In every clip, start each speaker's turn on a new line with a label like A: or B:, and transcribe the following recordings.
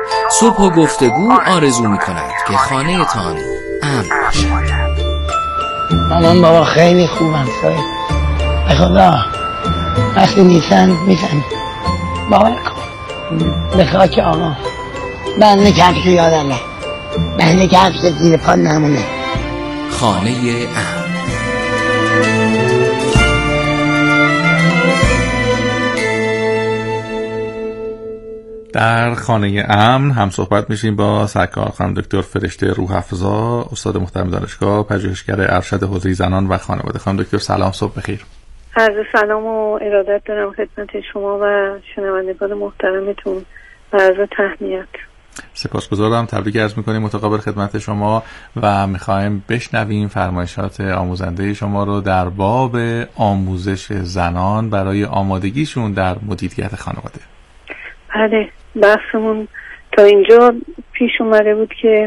A: صبح و گفتگو آرزو می کند که خانه تان امن باشد.
B: مامان بابا خیلی خوبن سایه به خدا وقتی نیستن میزن باور کن به خاک آقا بنده کفش یادمه بنده کفش زیر پا نمونه.
A: خانه امن.
C: در خانه امن هم صحبت میشیم با سرکار خانم دکتر فرشته روح افزا، استاد محترم دانشگاه، پژوهشگر ارشد حوزه زنان و خانواده. خانم دکتر سلام، صبح بخیر.
D: عرض سلام و ارادت دارم خدمت شما و شنوندگان محترمتون و عرض تهنیت.
C: سپاسگزارم، تبریک عرض میکنیم متقابل خدمت شما و میخوایم بشنویم فرمایشات آموزنده شما رو در باب آموزش زنان برای آمادگیشون در مدیریت خانواده.
D: بله، بحثمون تا اینجا پیش اومده بود که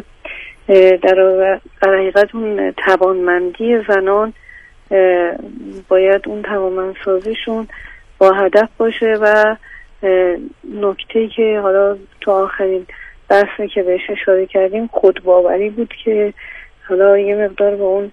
D: در حقیقت اون توانمندی زنان باید اون توانمندسازیشون با هدف باشه و نکته‌ای که حالا تو آخرین بحثی که بهش اشاره کردیم خودباوری بود که حالا یه مقدار به اون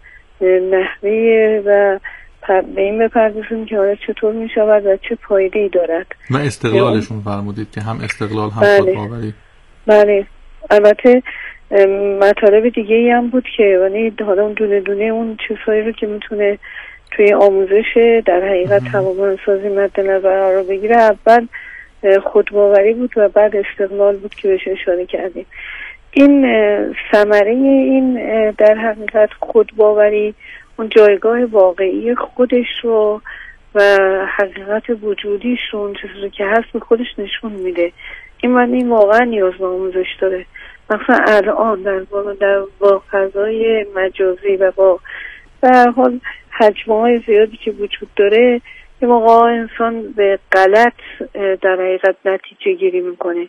D: نحوه و به این بپردازیم که حالا چطور می شود و چه فایده‌ای دارد
C: و استقلالشون فرمودید که هم استقلال هم خودباوری.
D: بله، البته مطالب دیگه ای هم بود که یعنی حالا اون دونه دونه اون چیزهایی رو که میتونه توی آموزش در حقیقت توانمندسازی مد نظر قرار بگیره، اول خودباوری بود و بعد استقلال بود که بهش اشاره کردیم. این ثمره این در حقیقت خودباوری اون جایگاه واقعی خودش رو و حقیقت وجودیش رو، اون چیزی که هست به خودش نشون میده. این واقعا نیاز به آموزش داره، مثلا الان در با فضای مجازی و با در حال حجم‌های زیادی که وجود داره یه موقع انسان به غلط در حقیقت نتیجه گیری میکنه.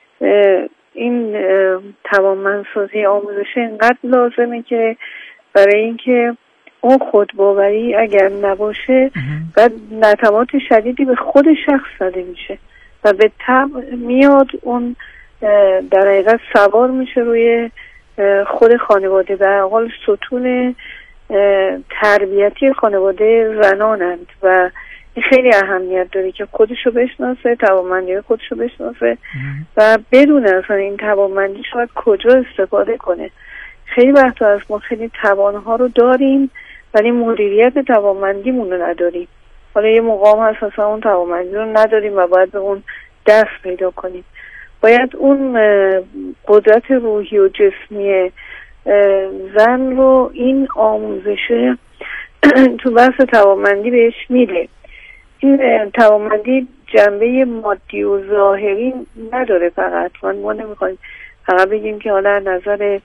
D: این توانمندسازی آموزش اینقدر لازمه که برای اینکه اون خودباوری اگر نباشه بعد نتیجات شدیدی به خود شخص زده میشه و به طبع میاد اون در حقیقت سوار میشه روی خود خانواده. در حال ستون تربیتی خانواده زنانند و این خیلی اهمیت داره که خودشو بشناسه، توانمندی خودشو بشناسه و بدونه اصلا این توانمندی شاید کجا استفاده کنه. خیلی وقتا از ما خیلی توانها رو داریم ولی مدیریت توانمندیمون رو نداریم. حالا یه مقام هست اصلا اون توانمندی رو نداریم و باید به اون دست پیدا کنیم. باید اون قدرت روحی و جسمی زن رو این آموزش تو بحث توانمندی بهش میده. این توانمندی جنبه مادی و ظاهری نداره، فقط ما نمیخوایم فقط بگیم که حالا نظر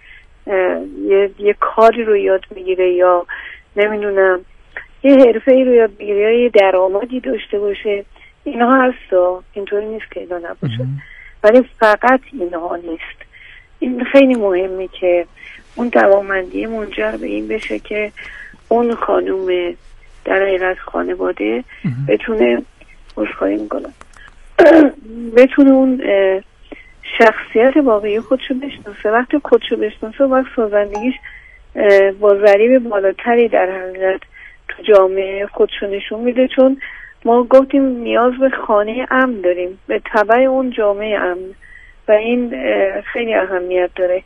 D: یه کاری رو یاد بگیره یا نمیدونم یه حرفه‌ای رو یاد بگیره یا یه درآمدی داشته باشه. اینها هستا، اینطوری نیست که اینا نباشه، ولی فقط اینها نیست. این خیلی مهمه که اون توانمندی منجر به این بشه که اون خانوم در حقیقت خانواده بتونه بتونه اون شخصیت واقعی خودشو بشناسه. وقتی خودشو بشناسه وقت سازندگیش با ضریب بالاتری در حقیقت تو جامعه خودشو نشون میده، چون ما گفتیم نیاز به خانه امن داریم، به تبع اون جامعه امن و این خیلی اهمیت داره.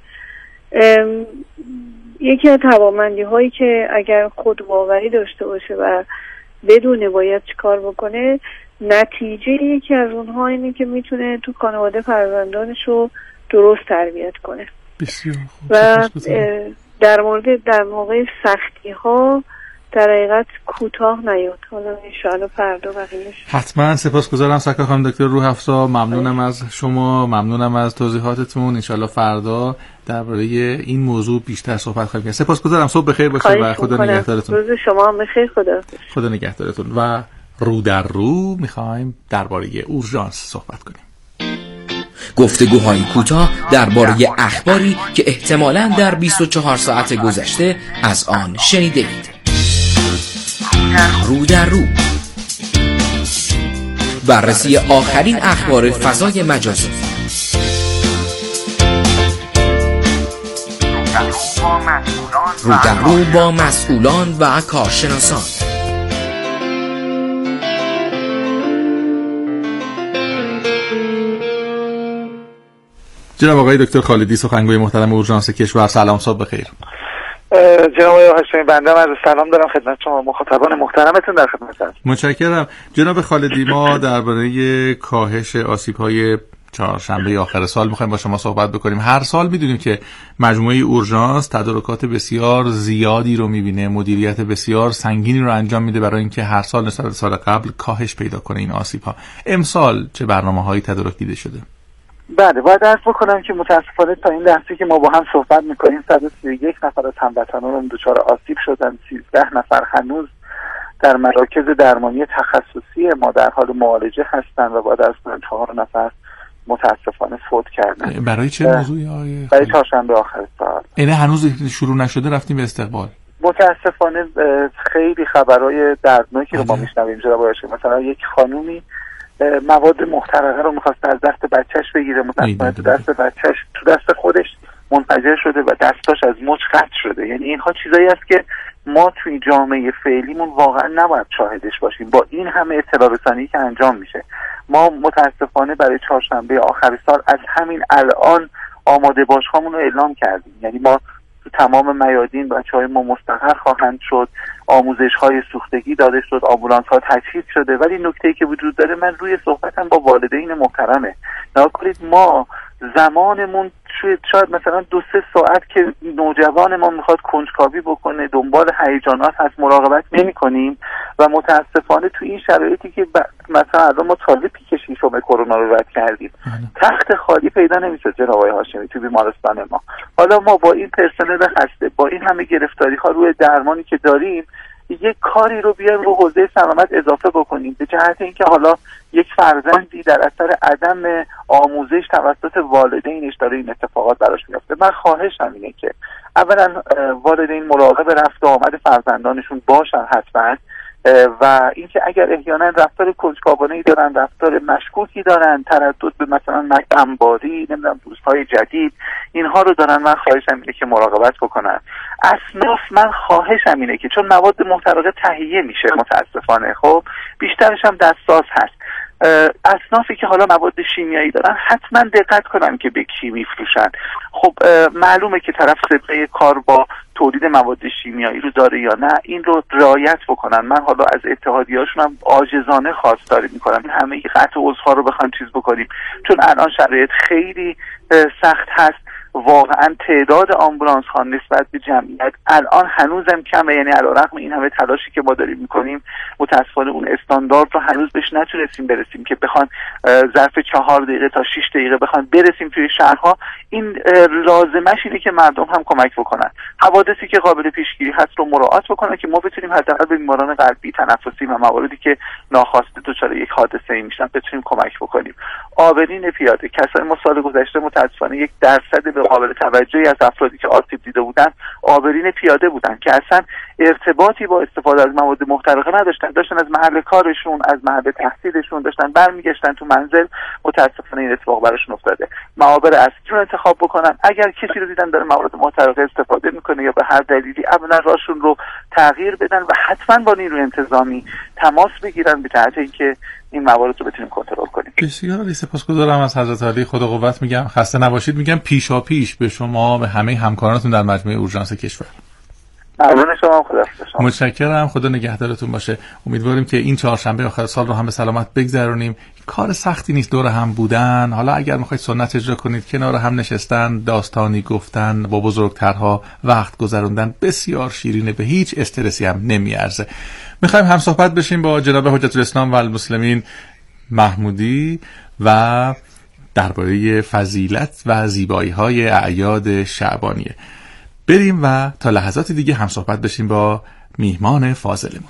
D: یکی از توانمندی هایی که اگر خودباوری داشته باشه و بدونه باید چی کار بکنه، نتیجه یکی از اونها اینه که میتونه تو خانواده فرزندانش رو درست تربیت کنه.
C: بسیار خوب.
D: و در موقع سختی ها در حقیقت کوتاه نیاد. حالا انشاءالله فردا بقیه‌اش.
C: حتما. سپاسگزارم سرکار خانم دکتر روح افزا، ممنونم از شما، ممنونم از توضیحاتتون. انشاءالله فردا درباره این موضوع بیشتر صحبت خواهیم کرد. سپاسگزارم، صبح بخیر باشه و خدا نگهدارتون.
D: روز شما هم بخیر. خدا
C: نگهدارتون. و رو در رو میخوایم درباره اورژانس صحبت کنیم.
A: گفتگوهای کوتاه درباره اخباری که احتمالاً در 24 ساعت گذشته از آن شنیدید. رو در رو، بررسی آخرین اخبار فضای مجازی. رو در رو با مسئولان و کارشناسان.
C: جناب آقای دکتر خالدی، سخنگوی محترم اورژانس کشور، سلام، صبح بخیر.
E: جناب آقای هاشمی، بنده عرض سلام دارم خدمت شما مخاطبان محترمتون، در خدمت هستم.
C: متشکرم. جناب خالدی، ما درباره کاهش آسیب‌های چهارشنبه آخر سال می‌خوایم با شما صحبت بکنیم. هر سال می‌دونیم که مجموعه اورژانس تدارکات بسیار زیادی رو می‌بینه، مدیریت بسیار سنگینی رو انجام میده برای اینکه هر سال نسبت به سال قبل کاهش پیدا کنه این آسیب‌ها. امسال چه برنامه‌هایی تدارک دیده شده؟
E: بله، باید عرض بکنم که متاسفانه تا این لحظه که ما با هم صحبت میکنیم 131 نفر از هموطنانمون دچار آسیب شدن، 13 نفر هنوز در مراکز درمانی تخصصی ما در حال معالجه هستن و باید عرض کنم 4 نفر متاسفانه فوت کردن.
C: برای چه موضوعی؟
E: برای چهارشنبه آخر سال.
C: اینه هنوز شروع نشده، رفتیم به استقبال.
E: متاسفانه خیلی خبرهای دردناکی رو ما میشنویم جناب آقای، مثلا یک خانومی مواد محترقه رو میخواست از دست بچهش بگیره، متاسفانه تو دست بچهش، تو دست خودش منفجر شده و دستاش از مچ قطع شده. یعنی اینها چیزایی است که ما توی جامعه فعلیمون واقعا نباید شاهدش باشیم. با این همه اطلاع رسانی که انجام میشه، ما متاسفانه برای چهارشنبه آخر سال از همین الان آماده باشهامون رو اعلام کردیم. یعنی ما تو تمام میادین بچه‌های ما مستقر خواهند شد، آموزش‌های سوختگی داده شد، آمبولانس‌ها تجهیز شده. ولی نکته‌ای که وجود داره، من روی صحبتم با والدین محترمه، نگاه کنید ما زمانمون شاید مثلا 2-3 ساعت که نوجوان ما میخواد کنجکاوی بکنه، دنبال هیجانات هست، مراقبت نمی‌کنیم و متاسفانه تو این شرایطی که مثلا الان ما تازه پیک شیشم کرونا رو رد کردیم، تخت خالی پیدا نمیشه جناب آقای هاشمی تو بیمارستان ما. حالا ما با این پرسنل خسته، با این همه گرفتاری‌ها روی درمانی که داریم، یک کاری رو بیایم رو حوزه سلامت اضافه بکنیم به جهت اینکه حالا یک فرزندی در اثر عدم آموزش توسط والدینش داره این اتفاقات براش میفته. من خواهشم اینه که اولا والدین مراقب رفت و آمد فرزندانشون باشن حتما، و اینکه اگر احیانا رفتار کنجکاوانه‌ای دارن، رفتار مشکوکی دارن، تردد به مثلا انباری، نمیدونم دوست‌های جدید، اینها رو دارن، من خواهشم اینه که مراقبت بکنن. اصناف من خواهشم اینه که چون مواد محترقه تهیه میشه متاسفانه، خب بیشترش هم دستساز هست، اصنافی که حالا مواد شیمیایی دارن حتما دقت کنن که به کی میفروشن. خب معلومه که طرف سابقه کار با تولید مواد شیمیایی رو داره یا نه، این رو رعایت بکنن. من حالا از اتحادیه‌هاشون هم عاجزانه خواستاری میکنم همه قطع عضوها رو بخوان چیز بکنیم، چون الان شرایط خیلی سخت هست. واقعا تعداد آمبولانس ها نسبت به جمعیت الان هنوزم کمه، یعنی علیرغم این همه تلاشی که ما داریم میکنیم متاسفانه اون استاندارد رو هنوز بهش نتونستیم برسیم که بخوان ظرف 4 دقیقه تا 6 دقیقه بخوان برسیم توی شهرها. این لازمش اینه که مردم هم کمک بکنن، حوادثی که قابل پیشگیری هست رو مراعات بکنن که ما بتونیم حداقل به بیماران قلبی، تنفسی و مواردی که ناخواسته دچار یک حادثه‌ای میشن بتونیم کمک بکنیم. آبرین پیاده، کسای ما سال گذشته متاسفانه 1% به قابل توجهی از افرادی که آسیب دیده بودن آبرین پیاده بودن که اصلا ارتباطی با استفاده از مواد محترقه نداشتن، داشتن از محل کارشون، از محل تحصیلشون داشتن برمیگشتن تو منزل. متاسفانه این اتفاق براشون افتاده. معابر اصلی رو انتخاب بکنن. اگر کسی رو دیدن داره مواد محترقه استفاده میکنه یا به هر دلیلی، اولا راهشون رو تغییر بدن و حتما با نیروی انتظامی تماس بگیرن به جهت اینکه این موارد رو بتونیم کنترل کنیم.
C: بسیار سپاسگزارم از حضرت علی، خدا قوت میگم، خسته نباشید میگم پیشاپیش به شما، به همه همکارانتون در مجموعه اورژانس کشور.
E: ممنون شما، خدا حافظ.
C: متشکرم، خدا نگهدارتون باشه. امیدواریم که این چهارشنبه آخر سال رو هم به سلامت بگذرونیم. کار سختی نیست دور هم بودن. حالا اگر میخواید سنت اجرا کنید، کنار هم نشستن، داستانی گفتن، با بزرگترها وقت گذروندن بسیار شیرینه، به هیچ استرسی هم نمیارزه. میخوایم هم صحبت بشیم با جناب حجت الاسلام و المسلمین محمودی و درباره فضیلت و زیبایی‌های اعیاد شعبانیه. بریم و تا لحظات دیگه هم صحبت بشیم با میهمان فاضلمون.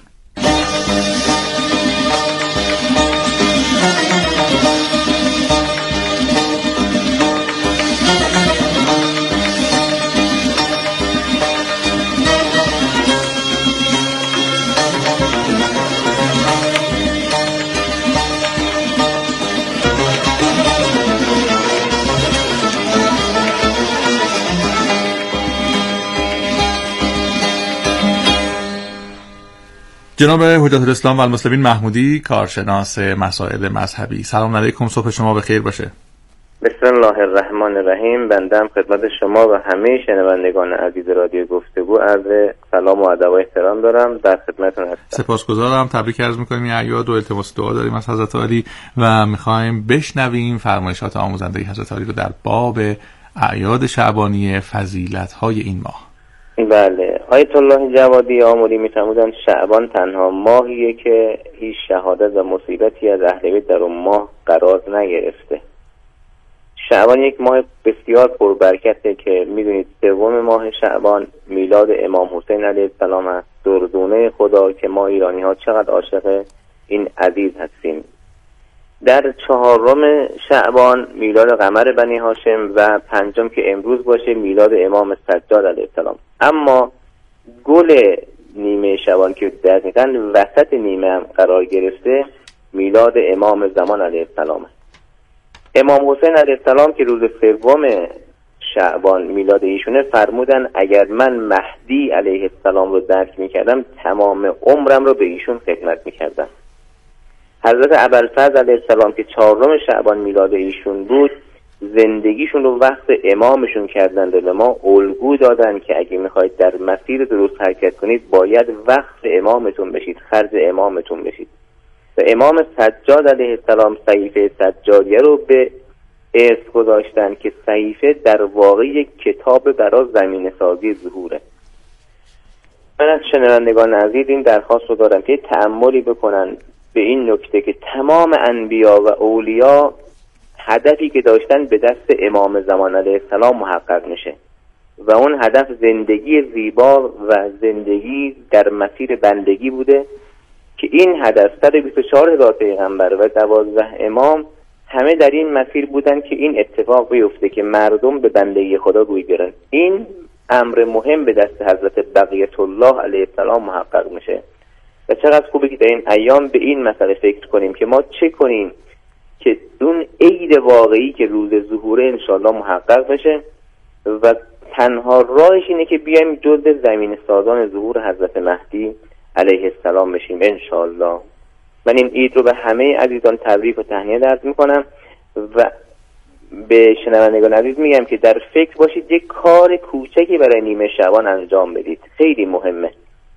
C: جناب حجت الاسلام و المسلمین محمودی، کارشناس مسائل مذهبی، سلام علیکم، صبح شما بخیر باشه.
F: بسم الله الرحمن الرحیم. بندم خدمت شما و همه شنوندگان عزیز رادیو گفتگو عرض سلام و ادب و احترام دارم. در خدمتتون هستم.
C: سپاسگزارم. تبریک عرض می‌کنیم این اعیاد و التماس دعا داریم از حضرت عالی و می‌خوایم بشنویم فرمایشات آموزنده حضرت عالی رو در باب اعیاد شعبانی فضیلت‌های این ماه.
F: بله، آیت الله جوادی آمری می‌فرمودند شعبان تنها ماهیه که هیچ شهادت و مصیبتی از اهل بیت در اون ماه قرار نگرفته. شعبان یک ماه بسیار پربرکته که میدونید سوم ماه شعبان میلاد امام حسین علیه السلام است، دردونه خدا که ما ایرانی ها چقدر عاشق این عزیز هستیم. در 4 شعبان میلاد قمر بنی هاشم و 5 که امروز باشه میلاد امام سجاد علیه السلام. اما گل نیمه شعبان که دقیقاً وسط نیمه هم قرار گرفته میلاد امام زمان علیه السلام. امام حسین علیه السلام که روز 3 شعبان میلاد ایشونه فرمودن اگر من مهدی علیه السلام رو درک میکردم تمام عمرم رو به ایشون خدمت میکردم. حضرت ابوالفضل علیه السلام که 4 شعبان میلاد ایشون بود زندگیشون رو وقت امامشون کردن و به ما الگو دادن که اگه میخواید در مسیر درست حرکت کنید باید وقت امامتون بشید، خرج امامتون بشید. و امام سجاد علیه السلام صحیفه سجادیه رو به ارث گذاشتن که صحیفه در واقع یک کتاب برای زمینه سازی ظهوره. من از شنوندگان عزیز این درخواست رو دارم که تأملی بکنن به این نکته که تمام انبیا و اولیا هدفی که داشتن به دست امام زمان علیه السلام محقق میشه و اون هدف زندگی زیبا و زندگی در مسیر بندگی بوده که این هدف 124,000 پیغمبر و 12 امام همه در این مسیر بودن که این اتفاق بیفته که مردم به بندگی خدا روی بیارن. این امر مهم به دست حضرت بقیت الله علیه السلام محقق میشه و چقدر خوبه که در این ایام به این مسئله فکر کنیم که ما چه کنیم که اون عید واقعی که روز ظهوره انشالله محقق بشه و تنها راهش اینه که بیایم جزء زمین سازان ظهور حضرت مهدی علیه السلام بشیم انشالله. من این عید رو به همه عزیزان تبریک و تهنیت عرض میکنم و به شنوندگان عزیز میگم که در فکر باشید یک کار کوچکی برای نیمه شعبان انجام بدید، خیلی مهمه.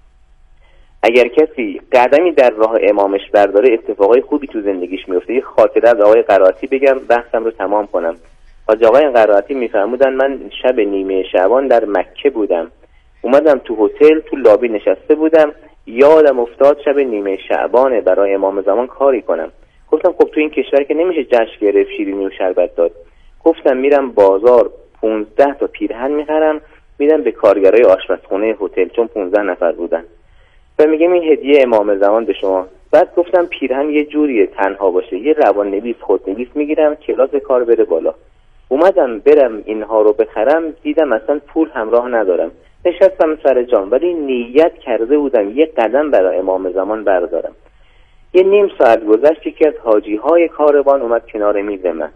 F: اگر کسی قدمی در راه امامش برداره اتفاقای خوبی تو زندگیش میفته. یه خاطره از آقای قرائتی بگم بحثم رو تمام کنم. آقای قرائتی میفرمودن من شب نیمه شعبان در مکه بودم، اومدم تو هتل تو لابی نشسته بودم، یادم افتاد شب نیمه شعبانه برای امام زمان کاری کنم. گفتم خب تو این کشور که نمیشه جشن گرفت شیرینی و شربت داد. گفتم میرم بازار 15 تا پیرهن میخرم میدم به کارگرای آشپزخونه هتل چون 15 نفر بودن و میگم این هدیه امام زمان به شما. بعد گفتم پیرهن یه جوریه تنها باشه یه روان نویس خودنویس میگیرم کلاس کار بره بالا. اومدم برم اینها رو بخرم دیدم اصلا پول همراه ندارم. نشستم سر جام ولی نیت کرده بودم یه قدم برای امام زمان بردارم. یه نیم ساعت گذشت یکی از حاجی های کاروان اومد کنار میز من.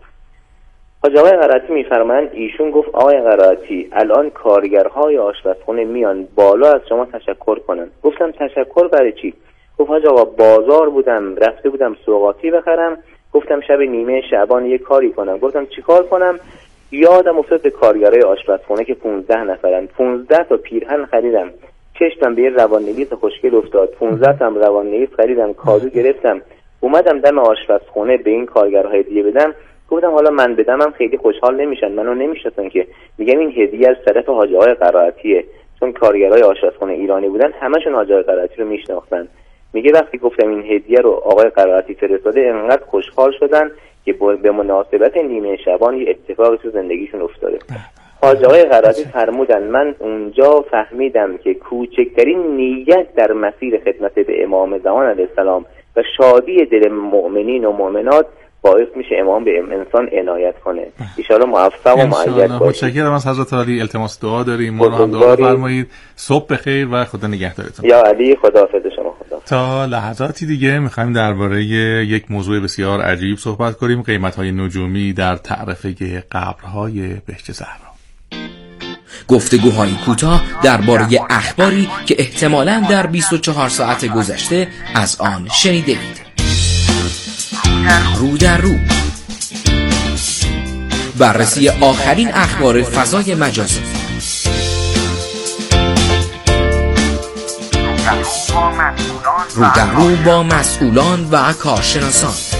F: حاج آقای قرائتی میفرمایند ایشون گفت آقای قرائتی الان کارگرهای آشپزخونه میان بالا از شما تشکر کنن. گفتم تشکر برای چی؟ گفت حاج آقا بازار بودم رفته بودم سوغاتی بخرم گفتم شب نیمه شعبان یه کاری کنم. گفتم چی کار کنم؟ یادم افتاد به کارگرای آشپزخونه که 15 نفرن 15 تا پیرهن خریدم. چشمم به یه روان‌نویس خوشگل افتاد 15 تا روان‌نویس خریدم کادو گرفتم اومدم دم آشپزخونه به این کارگرها هدیه بدم. گفتم حالا من بدمم خیلی خوشحال نمیشن منو نمیشناسن که میگم این هدیه از طرف حاج آقای قرائتیه چون کارگرای آشپزخونه ایرانی بودن همشون حاج آقای قرائتی رو میشناختن. میگه وقتی گفتم این هدیه رو آقای قرائتی فرستاده انقدر خوشحال شدن که به مناسبت نیمه شعبان یه اتفاقی تو زندگیشون افتاده. حاج آقای قرائتی فرمودن من اونجا فهمیدم که کوچکترین نیت در مسیر خدمت به امام زمان علیه السلام و شادی دل مؤمنین و مؤمنات باعث میشه امام به انسان عنایت کنه. ان شاء الله موفق و مؤید باشید.
C: متشکرم از حضرت علی. التماس دعا داریم ما رو هم دعا فرمایید. صبح بخیر و خدا نگهدارتون.
F: یا علی خداحافظ شما. خدا.
C: تا لحظاتی دیگه میخوایم درباره یک موضوع بسیار عجیب صحبت کنیم، قیمت‌های نجومی در تعرفه قبرهای بهشت زهرا.
A: گفتگوهای کوتاه درباره اخباری که احتمالاً در 24 ساعت گذشته از آن شنیدید. رو در رو، بررسی آخرین اخبار فضای مجازی. رو در رو با مسئولان و کارشناسان.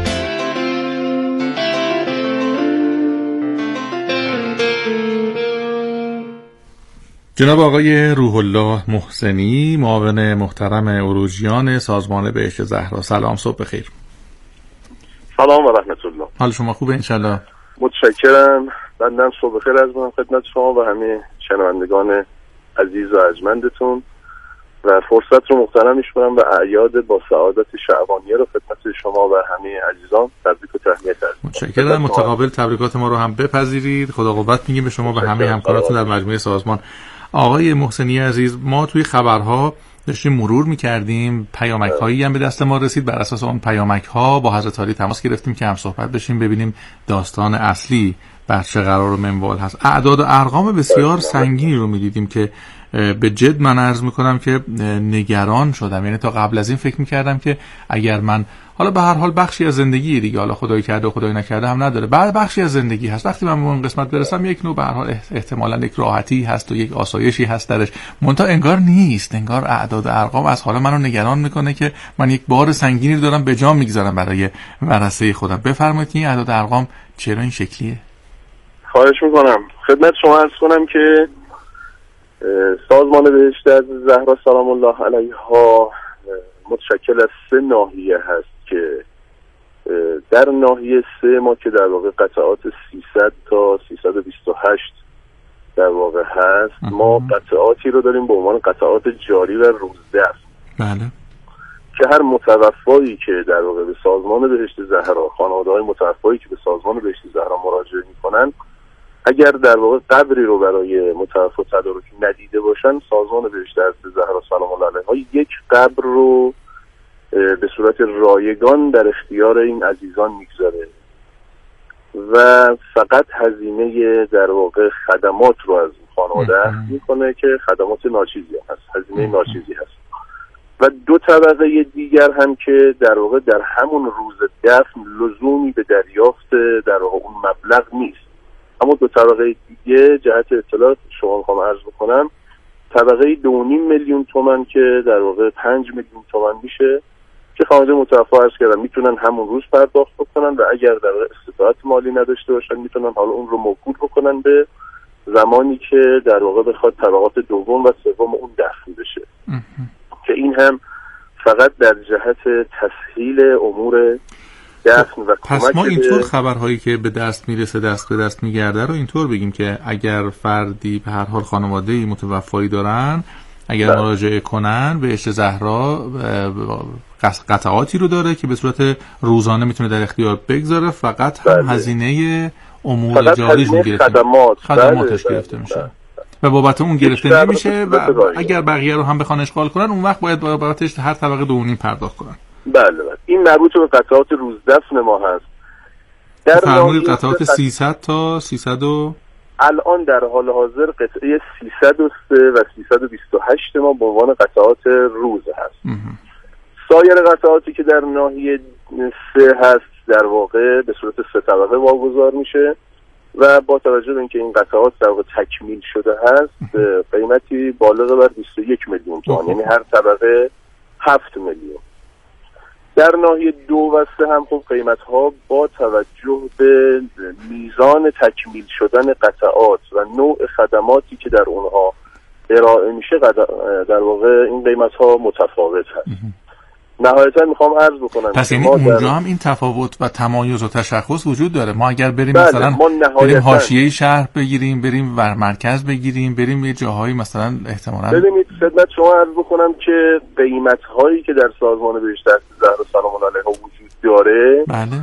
C: جناب آقای روح الله محسنی، معاون محترم اوروژیان سازمان بهشت زهرا، سلام، صبح بخیر.
G: سلام و رحمت الله.
C: حال شما خوبه انشالله؟
G: متشکرم. بنده صبح بخیر از من خدمت شما و همه شنوندگان عزیز و ارجمندتون و فرصت رو محترم میشمارم و اعیاد با سعادت شعبانیه رو خدمت شما و همه عزیزان تبریک و تهنیت عرض می‌کنم.
C: متشکرم. متقابل تبریکات ما رو هم بپذیرید. خدا قوت میگیم به شما و همه همکاراتون در مجموعه سازمان. آقای محسنی عزیز، ما توی خبرها داشتیم مرور می‌کردیم، پیامک‌هایی هم به دست ما رسید. بر اساس اون پیامک‌ها با حضرت عالی تماس گرفتیم که هم صحبت بشیم ببینیم داستان اصلی بر چه قرار و منوال هست. اعداد و ارقام بسیار سنگینی رو می‌دیدیم که به جد من عرض میکنم که نگران شدم. یعنی تا قبل از این فکر میکردم که اگر من حالا به هر حال بخشی از زندگی دیگه، حالا خدای کرده و خدای نکرده هم نداره، بعد بخشی از زندگی هست، وقتی من به اون قسمت برسم یک نوع به هر حال احتمالاً یک راحتی هست و یک آسایشی هست درش، منتها انگار نیست. انگار اعداد و ارقام از حالا منو نگران میکنه که من یک بار سنگینی دارم به جا میگذارم برای ورثه خودم. بفرمایید این اعداد و ارقام چرا این شکلیه؟
G: خواهش میکنم. خدمت شما عرض کنم که سازمان بهشت زهرا سلام الله علیها متشکل از 3 ناحیه هست که در ناحیه 3 ما که در واقع قطعات 300 تا 328 در واقع هست، ما قطعاتی رو داریم به عنوان قطعات جاری و روزدفن.
C: بله.
G: که هر متوفایی که در واقع به سازمان بهشت زهرا، خانواده‌های متوفایی که به سازمان بهشت زهرا مراجعه میکنن، اگر در واقع قبری رو برای متوفی تدارک ندیده باشن، سازمان بهشت زهرا سلام الله علیها یک قبر رو به صورت رایگان در اختیار این عزیزان میگذاره و فقط هزینه در واقع خدمات رو از خانواده میکنه که خدمات ناچیزی هست، هزینه ناچیزی هست. و 2 طبقه دیگر هم که در واقع در همون روز دفن لزومی به دریافت در واقع اون مبلغ نیست، اما 2 طبقه دیگه جهت اطلاع شما میخوام عرض بکنم، طبقه 2.5 میلیون تومان که در واقع 5 میلیون تومان میشه که خانواده متوفی عرض کردن میتونن همون روز پرداخت بکنن و اگر در واقع استطاعت مالی نداشته باشن میتونن حالا اون رو موکول بکنن به زمانی که در واقع بخواد طبقات دوم و سوم اون دفن بشه که این هم فقط در جهت تسهیل امور دفن و
C: پس ما اینطور خبرهایی که به دست میرسه، دست به دست میگرده رو اینطور بگیم که اگر فردی به هر حال خانواده‌ای متوفایی دارن، اگر مراجعه کنن بهشت زهرا قطعاتی رو داره که به صورت روزانه میتونه در اختیار بگذاره، فقط هم هزینه امور جاریش میگیره، خدماتش گرفته میشه و بابت اون گرفته نمیشه و اگر بقیه رو هم بخوان اشغال کنن اون وقت باید بابتش هر طبقه 2.5 پرداخت کنن.
G: بله. این مربوط به قطعات روزدفن ما هست. در
C: فرمودید قطعات 300 تا 300
G: الان در حال حاضر قطعه 303 و 328 ما به عنوان قطعات روز هست. سایر قطعاتی که در ناحیه 3 هست در واقع به صورت 3 طبقه واگذار میشه و با توجه به اینکه این قطعات در واقع تکمیل شده هست قیمتی بالغ بر 21 میلیون تومان، یعنی هر طبقه 7 میلیون. در ناحیه 2 و 3 هم خب قیمت ها با توجه به میزان تکمیل شدن قطعات و نوع خدماتی که در اونها ارائه میشه در واقع این قیمت ها متفاوت هست. نهایتا میخوام عرض بکنم
C: پس یعنی اونجا هم این تفاوت و تمایز و تشخص وجود داره. ما اگر بریم مثلا بریم حاشیه شهر بگیریم، بریم ور مرکز بگیریم، بریم یه جاهایی مثلا احتمالاً
G: ببینید خدمت شما عرض بکنم که قیمت هایی که در سازمان بهشت زهرا سلام الله علیها وجود داره
C: بله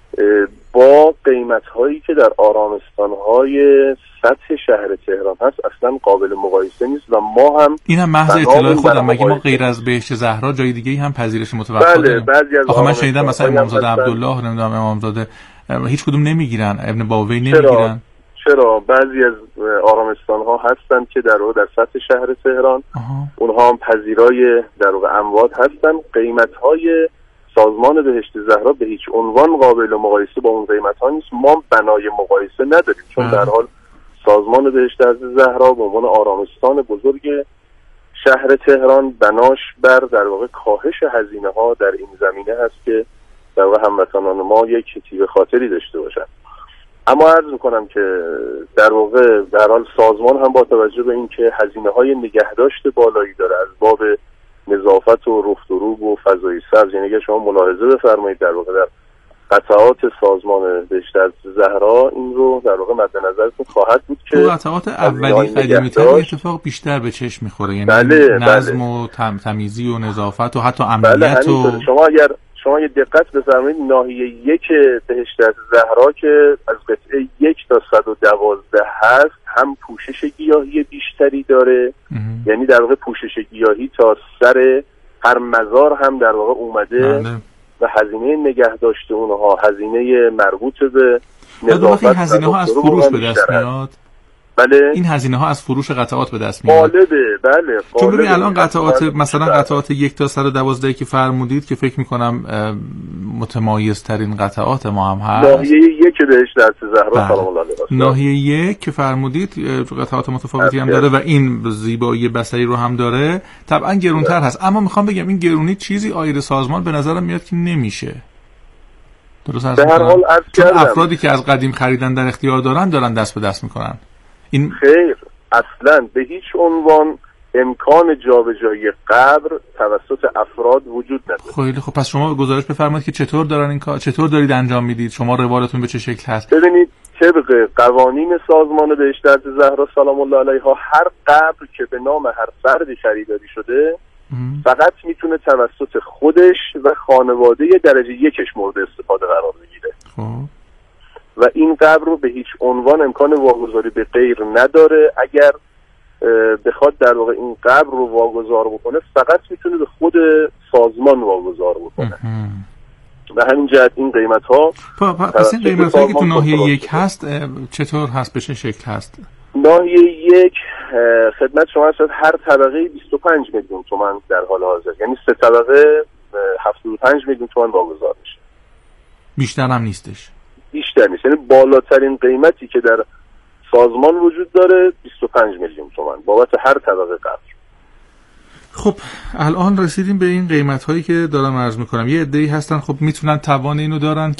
G: با قیمت هایی که در آرامستان های سطح شهر تهران هست اصلا قابل مقایسه نیست و ما هم
C: این هم محض اطلاع خودم، مگه ما غیر از بهشت زهرا جای دیگه هم پذیرش متوفی داریم؟
G: آخه
C: من شنیدم مثلا امامزاده عبدالله، نمیدونم امامزاده هیچ کدوم نمیگیرن، ابن باوی نمیگیرن.
G: چرا بعضی از آرامستان ها هستن که در واقع در سطح شهر تهران اونها هم پذیرای در واقع اموات هستن. قیمت های سازمان بهشت زهرا به هیچ عنوان قابل مقایسه با اون قیمت ها نیست. ما بنای مقایسه نداریم، چون در حال سازمان بهشت زهرا به عنوان آرامستان بزرگ شهر تهران بناش بر در واقع کاهش هزینه ها در این زمینه هست که در واقع هموطنان ما یک تیغ خاطری داشته باشن. اما عرض میکنم که در واقع در حال سازمان هم با توجه به اینکه هزینه های نگهداشت بالایی داره از باب نظافت و رفت و روب و فضای سبز، یعنی اگه شما ملاحظه بفرمایید در واقع در قطعات سازمان بهشت زهرا این رو در واقع مد نظرتون خواهد بود که
C: قطعات اولی قدیمی‌تر اتفاق بیشتر به چشم میخوره، یعنی نظم و تمیزی و نظافت و حتی امنیت و
G: شما یه دقت بفرمایید ناحیه 1 بهشت زهرا که از قطعه 1 تا 112 هست هم پوشش گیاهی بیشتری داره، یعنی در واقع پوشش گیاهی تا سر هر مزار هم در واقع اومده و هزینه نگهداشت اونها، هزینه مربوط به نظافت،
C: این هزینه ها از فروش به دست میاد.
G: بله،
C: این هزینه ها از فروش قطعات به دست میاد.
G: بله.
C: چون ببین الان قطعات مثلا قطعات 1 تا 112 که فرمودید که فکر میکنم متمایز ترین قطعات ما هم هست.
G: ناحیه 1 بهشت زهرا سلام الله علیها،
C: ناحیه 1 که فرمودید قطعات متفاوتی هم داره و این زیبایی بصری رو هم داره، طبعا گرونتر هست. اما میخوام بگم این گرونی چیزی عاید سازمان به نظرم میاد که نمیشه. درست
G: به هر حال
C: چون افرادی که از قدیم خریدن در اختیار دارن دست به دست میکنن. این
G: خیر، اصلا به هیچ عنوان امکان جابجایی قبر توسط افراد وجود نداره.
C: خیلی خب، پس شما گزارش بفرمایید که چطور دارن این کار، چطور دارید انجام میدید، شما روالتون به چه شکل هست؟
G: ببینید طبق قوانین سازمان بهشت زهرا سلام الله علیها هر قبر که به نام هر فردی خریداری شده فقط میتونه توسط خودش و خانواده درجه 1ش مورد استفاده قرار بگیره.
C: خب
G: و این قبر رو به هیچ عنوان امکان واگذاری به غیر نداره. اگر بخواد در واقع این قبر رو واگذار بکنه فقط میتونه به خود سازمان واگذار بکنه. و همین جهت این قیمت ها
C: پس این قیمت هایی که تو ناحیه 1 هست چطور هست، به چه شکل هست؟
G: ناحیه 1 خدمت شما شد هر طبقه 25 میلیون تومان در حال حاضر، یعنی 3 طبقه 75 میلیون تومان واگذار میشه.
C: بیشتر هم نیستش.
G: بیشتر نیست، یعنی بالاترین قیمتی که در سازمان وجود داره 25 میلیون تومان بابت هر طبقه قبر.
C: خب الان رسیدیم به این قیمت هایی که دارم عرض میکنم. یه عده‌ای هستن خب میتونن توان اینو دارن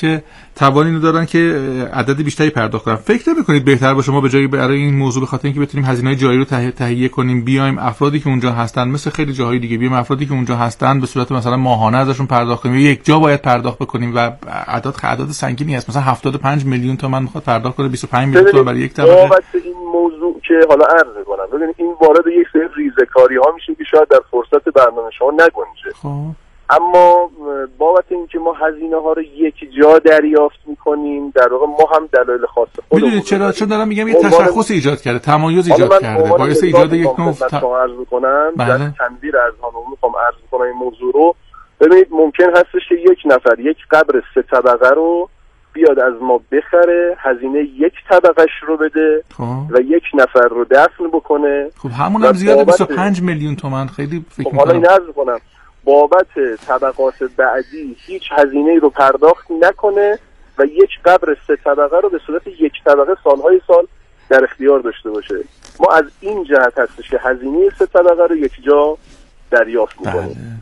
C: که عدد بیشتری پرداخت کنن. فکر نمی‌کنید بهتر باشه ما به جای برای این موضوع بخاطر اینکه بتونیم هزینه‌های جاری رو تهیه کنیم بیایم افرادی که اونجا هستن مثل خیلی جاهای دیگه بیایم افرادی که اونجا هستن به صورت مثلا ماهانه ازشون پرداخت کنیم، یک جا باید پرداخت بکنیم و اعداد سنگینی هست، مثلا 75 میلیون تومان میخواد پرداخت کنه، 25 میلیون تومان برای یک طبقه.
G: بابت این موضوع که حالا عرض می‌کنم ببینید این وارد یک سری ریزه‌کاری‌ها میشه که شاید در فرصت برنامه شما نگنجه.
C: خب
G: اما بابت اینکه ما هزینه‌ها رو یک جا دریافت می‌کنیم در واقع ما هم دلایل خاص خودمون
C: میدونید چرا؟ چون دارم میگم یه تشخص ایجاد کرده، تمایز ایجاد کرده، باعث ایجاد یک نوع
G: عرض می‌کنم در تنویر از همون می‌خوام عرض کنم این موضوع رو. ببینید ممکن هستش که یک نفر یک قبر 3 طبقه رو بیاد از ما بخره، هزینه 1 طبقهش رو بده و 1 نفر رو دفن بکنه.
C: خب همون هم زیاده، 25 میلیون تومان خیلی فکر می‌کنم.
G: حالا این عرض کنم بابت طبقات بعدی هیچ هزینه‌ای رو پرداخت نکنه و 1 قبر 3 طبقه رو به صورت 1 طبقه سالهای سال در اختیار داشته باشه. ما از این جهت هستش که هزینه 3 طبقه رو یک جا دریافت می‌کنیم.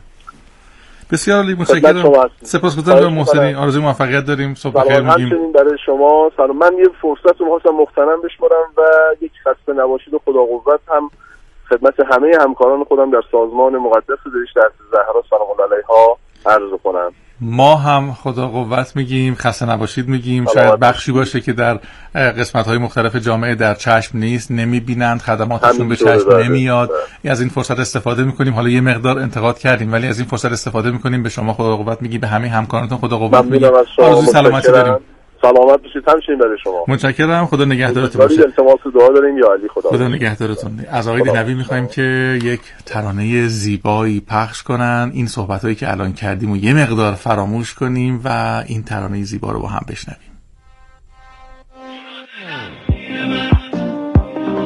C: بسیار عالی، متشکرم. سپاسگزارم محسنی، آرزوی موفقیت داریم. صبح بخیر میگیم.
G: همچنین برای شما سلام. من یه فرصت رو می‌خواستم مغتنم بشمارم و یک خسته نباشید و خدا قوت هم خدمت همه همکاران خودم در سازمان مقدس بهشت زهرا سلام الله علیها عرض کنم.
C: ما هم خدا قوت میگیم، خسته نباشید میگیم. شاید بخشی باشه که در قسمت‌های مختلف جامعه در چشم نیست، نمی‌بینند، خدماتشون به چشم نمیاد. از این فرصت استفاده می‌کنیم. حالا یه مقدار انتقاد کردیم ولی از این فرصت استفاده می‌کنیم. به شما خدا قوت میگیم، به همه همکارانتون خدا قوت میگیم. آرزوی سلامتی داریم.
G: سلامت باشید. همچنین برای شما.
C: متشکرم. خدا نگهدارتون باشه.
G: التماس دعا داریم یا علی
C: خدا نگهدارتون. از آقای دینوی می‌خوایم که یک ترانه زیبایی پخش کنن. این صحبتایی که الان کردیم و یه مقدار فراموش کنیم و این ترانه زیبا رو با هم بشنویم.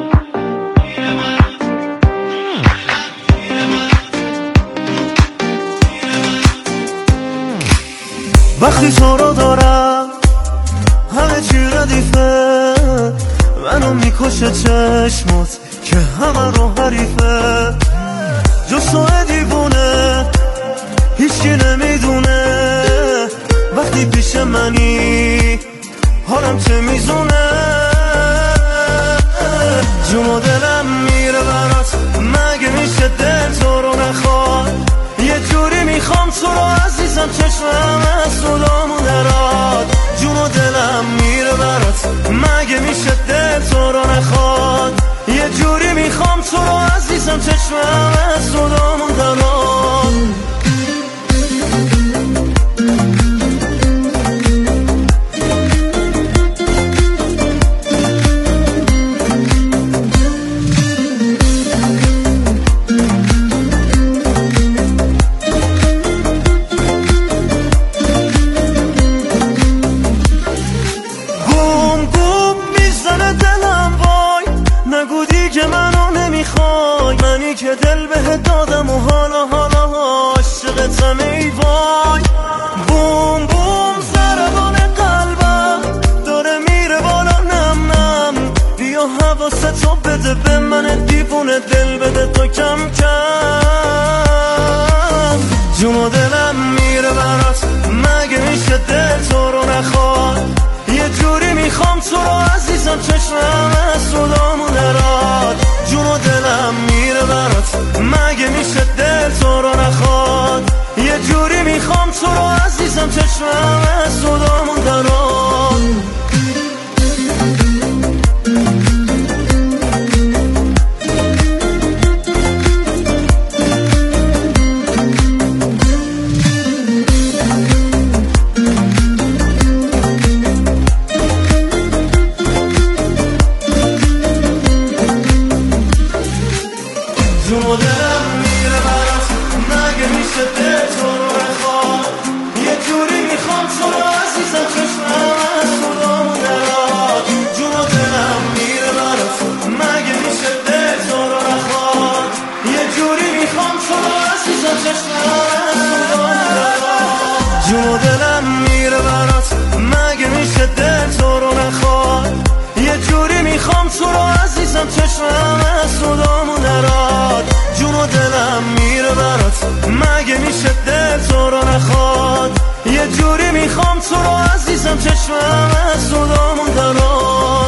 H: وقتی تو رو دارم همه چی ردیفه، منو میکشه چشمات که همه رو حریفه، جز تو دیوونه هیچکی نمیدونه وقتی پیش منی حالم چه میزونه. جون و دلم میره برات، مگه میشه دل تو رو نخواد؟ یه جوری میخوام تو رو عزیزم، چشمم از صدامون دراد. جون و دلم میره برات، مگه میشه دل تو رو نخواد؟ یه جوری میخوام تو رو عزیزم، چشمم از صدامون دراد. که دل بهت دادم و حالا عاشقتم ای وای. بوم بوم ضربان قلبم داره میره بالا، نم نم بیا حواستو بده به من دیوونه، دل بده تو کم کم. جون و دلم میره برات، مگه میشه دل تو رو نخواد؟ یه جوری میخوام تو رو عزیزم، چشمم از صدامون دراد. جون و دلم میره برات، مگه میشه دل تو رو نخواد؟ یه جوری میخوام تو رو عزیزم، چشمم از صدامون دراد. جون دلم میره برات، مگه میشه دل تو رو نخواد؟ یه جوری میخوام تو رو عزیزم، چشمم از صدامون دراد. جون و دلم میره برات، مگه میشه دل تو رو نخواد؟ یه جوری میخوام تو رو عزیزم، چشمم از صدامون دراد.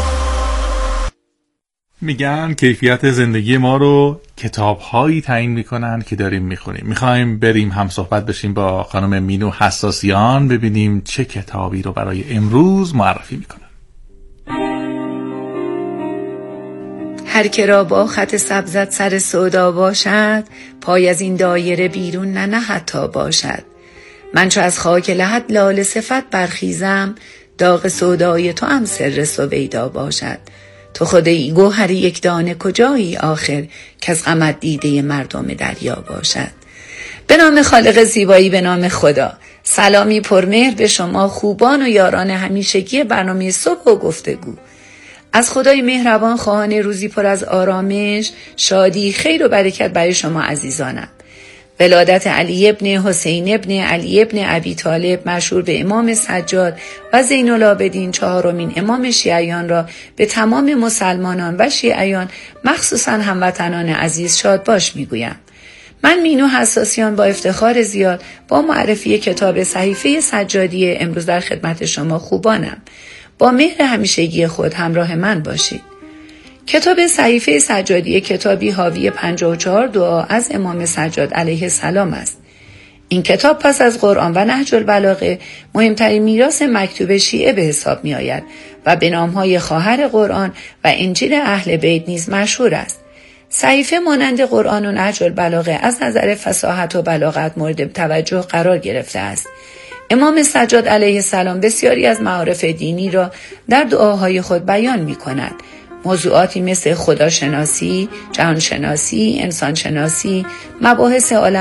C: میگن کیفیت زندگی ما رو کتاب‌هایی تعیین میکنن که داریم میخونیم. میخوایم بریم هم صحبت بشیم با خانم مینو حساسیان، ببینیم چه کتابی رو برای امروز معرفی میکنن.
I: هر که را با خط سبزت سر سودا باشد، پای از این دایره بیرون نه حتی باشد. من چو از خاک لحد لاله صفت برخیزم، داغ سودای تو هم سر سویدا باشد. تو خود ای گوهر یک دانه کجایی آخر، که از غمت دیده مردم دریا باشد. به نام خالق زیبایی، به نام خدا. سلامی پرمهر به شما خوبان و یاران همیشگی برنامه صبح و گفتگو. از خدای مهربان خواهان روزی پر از آرامش، شادی، خیر و برکت برای شما عزیزانم. ولادت علی ابن حسین ابن علی ابن ابی طالب، مشهور به امام سجاد و زین العابدین، چهارمین امام شیعیان را به تمام مسلمانان و شیعیان، مخصوصا هموطنان عزیز، شاد باش میگویم. من مینو حساسیان با افتخار زیاد با معرفی کتاب صحیفه سجادیه امروز در خدمت شما خوبانم. با مهر همیشگی خود همراه من باشید. کتاب صحیفه سجادیه کتابی حاوی 54 دعا از امام سجاد علیه السلام است. این کتاب پس از قرآن و نهج البلاغه مهمترین میراث مکتوب شیعه به حساب می آید و به نامهای خواهر قرآن و انجیل اهل بیت نیز مشهور است. صحیفه مانند قرآن و نهج البلاغه از نظر فصاحت و بلاغت مورد توجه قرار گرفته است. امام سجاد علیه السلام بسیاری از معارف دینی را در دعاهای خود بیان می کند. موضوعاتی مثل خداشناسی، جهانشناسی، انسانشناسی، مباحث عالم